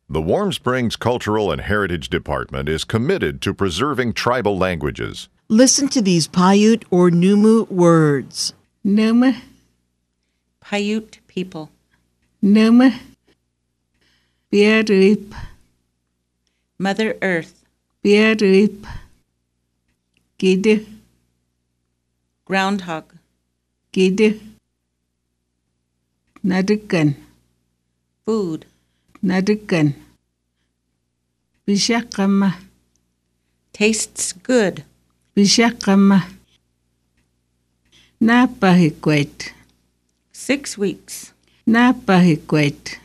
The Warm Springs Cultural and Heritage Department is committed to preserving tribal languages. Listen to these Paiute or Numu words. Numu, Paiute people. Numu, Biaruip, Mother Earth. Biaruip, Gidu, Groundhog. Gidu, Nadukan, Food. Nadukan, Bishakama, Tastes good. Bishakama, Napahikwet, 6 weeks. Napahikwet,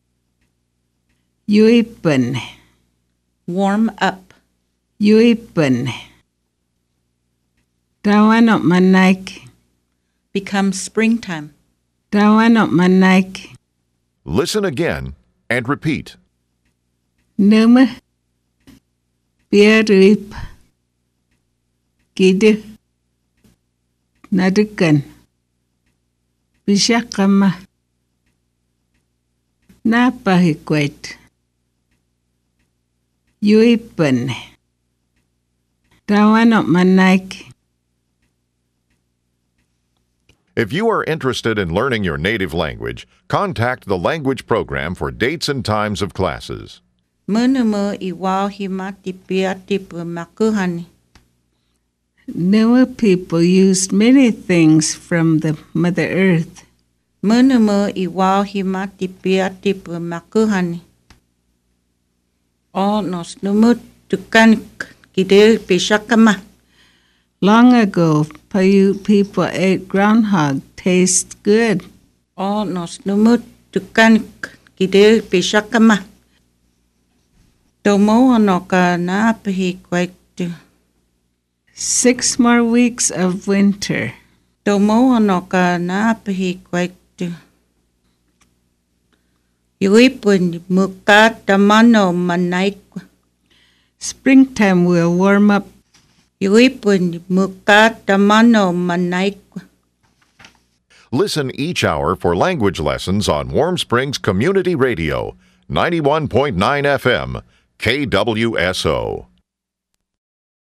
Yuipan, Warm up. Yuipan, Tawanok Manaik, Become springtime. Tawanok Manaik, Listen again and repeat. Numu, Biaruip, Gidu, Nadukan, Bishakama, Napahikwet, Yuipan, Tawanok Manaik. If you are interested in learning your native language, contact the language program for dates and times of classes. Munumu iwao himati piatipu makuhani. Numu people used many things from the Mother Earth. Munumu iwao himati piatipu makuhani. O nos numut tukan gide pishakama. Long ago, Paiute people ate groundhog. Tastes good. O nos numut tukan gide pishakama. Tomo anoka na pihi kwaitu. 6 more weeks of winter. Tomo anoka na pihi kwaitu. Yuipun muka tamano manaikwa. Springtime will warm up. Yuipun muka tamano manaikwa. Listen each hour for language lessons on Warm Springs Community Radio, 91.9 FM, KWSO.